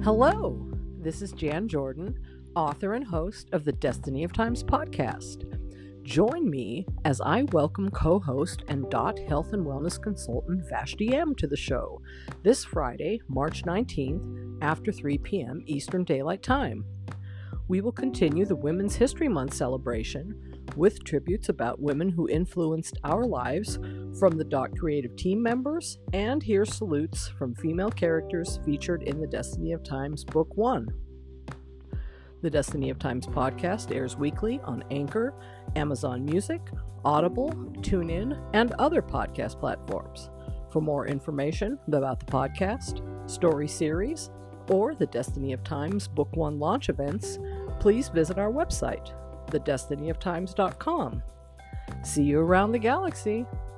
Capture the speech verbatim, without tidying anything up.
Hello, this is Jan Jordan, author and host of the Destiny of Times podcast. Join me as I welcome co-host and Dot Health and Wellness consultant Vashti M to the show this Friday, March nineteenth, after three p.m. Eastern Daylight Time. We will continue the Women's History Month celebration with tributes about women who influenced our lives from the Dot Creative team members, and hear salutes from female characters featured in the Destiny of Times Book One. The Destiny of Times podcast airs weekly on Anchor, Amazon Music, Audible, TuneIn, and other podcast platforms. For more information about the podcast, story series, or the Destiny of Times Book One launch events, please visit our website, the destiny of times dot com. See you around the galaxy.